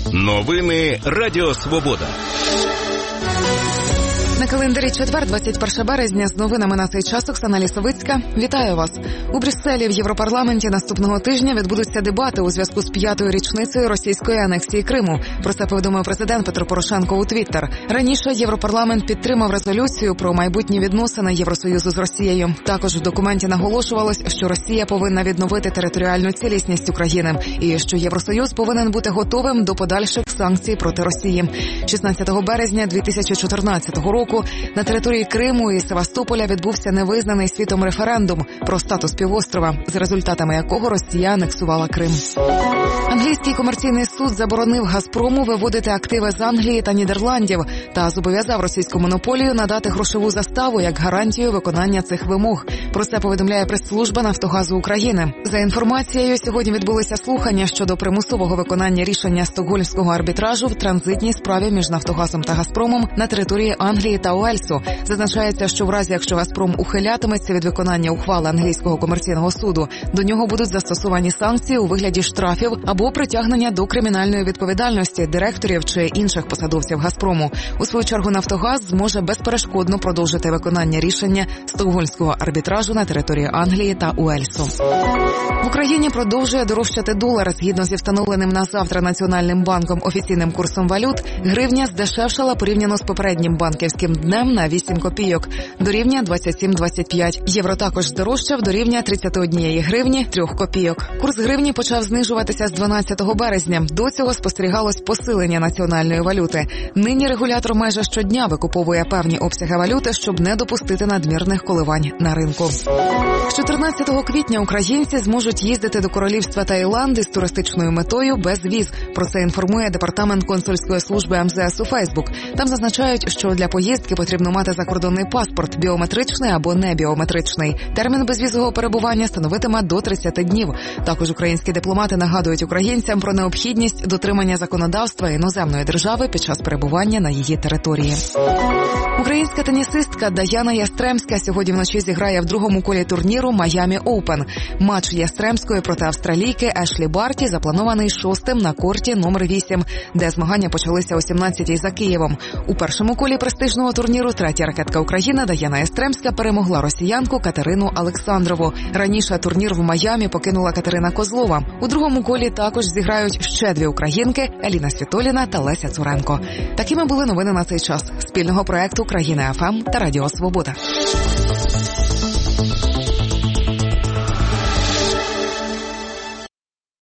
Новини Радіо Свобода. На календарі четвер, 21 березня, з новинами на цей час Оксана Лісовицька. Вітаю вас. У Брюсселі в Європарламенті наступного тижня відбудуться дебати у зв'язку з 5-ю річницею російської анексії Криму. Про це повідомив президент Петро Порошенко у Твіттер. Раніше Європарламент підтримав резолюцію про майбутні відносини Євросоюзу з Росією. Також в документі наголошувалось, що Росія повинна відновити територіальну цілісність України і що Євросоюз повинен бути готовим до подальших санкцій проти Росії. 16 березня 2014 року на території Криму і Севастополя відбувся невизнаний світом референдум про статус півострова, за результатами якого Росія анексувала Крим. Англійський комерційний суд заборонив «Газпрому» виводити активи з Англії та Нідерландів та зобов'язав російську монополію надати грошову заставу як гарантію виконання цих вимог. Про це повідомляє прес-служба «Нафтогазу України». За інформацією, сьогодні відбулися слухання щодо примусового виконання рішення Стокгольмського арбітражу в транзитній справі між «Нафтогазом» та «Газпромом» на території Англії та Уельсу. Зазначається, що в разі, якщо «Газпром» ухилятиметься від виконання ухвали англійського комерційного суду, до нього будуть застосовані санкції у вигляді штрафів або притягнення до кримінальної відповідальності директорів чи інших посадовців «Газпрому». У свою чергу «Нафтогаз» зможе безперешкодно продовжити виконання рішення Стокгольмського арбітражу на території Англії та Уельсу. В Україні продовжує дорожчати долар. Згідно зі встановленим на завтра Національним банком офіційним курсом валют, гривня здешевшала порівняно з попереднім банківським днем на 8 копійок, до рівня 27,25. Євро також здорожчав до рівня 31 гривні 3 копійок. Курс гривні почав знижуватися з 12 березня. До цього спостерігалось посилення національної валюти. Нині регулятор майже щодня викуповує певні обсяги валюти, щоб не допустити надмірних коливань на ринку. З 14 квітня українці зможуть їздити до Королівства Таїланд із туристичною метою без віз. Про це інформує Департамент консульської служби МЗС у Фейсбук. Там зазначають, що для поїздки потрібно мати закордонний паспорт, біометричний або не біометричний. Термін безвізового перебування становитиме до 30 днів. Також українські дипломати нагадують українцям про необхідність дотримання законодавства іноземної держави під час перебування на її території. Українська тенісистка Даяна Ястремська сьогодні вночі зіграє в другому колі турніру Майамі Оупен. Матч Ястремської проти австралійки Ешлі Барті запланований 6-м на корті номер 8, де змагання почалися о 17-й за Києвом. У першому колі престижного турніру третя ракетка України Даяна Ястремська перемогла росіянку Катерину Олександрову. Раніше турнір в Майамі покинула Катерина Козлова. У другому колі також зіграють ще дві українки – Еліна Світоліна та Леся Цуренко. Такими були новини на цей час. Спільного проекту «Країна ФМ» та Радіо Свобода.